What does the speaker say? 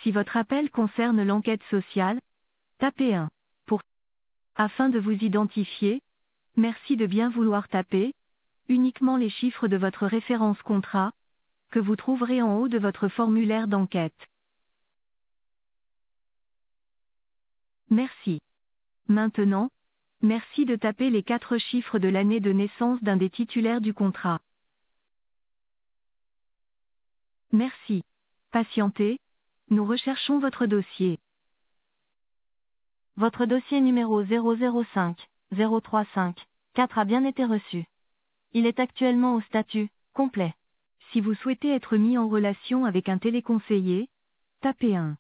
Si votre appel concerne l'enquête sociale, tapez 1. Afin de vous identifier, merci de bien vouloir taper uniquement les chiffres de votre référence contrat, que vous trouverez en haut de votre formulaire d'enquête. Merci. Maintenant, merci de taper les 4 chiffres de l'année de naissance d'un des titulaires du contrat. Merci. Patientez, nous recherchons votre dossier. Votre dossier numéro 005 035 4 a bien été reçu. Il est actuellement au statut complet. Si vous souhaitez être mis en relation avec un téléconseiller, tapez 1.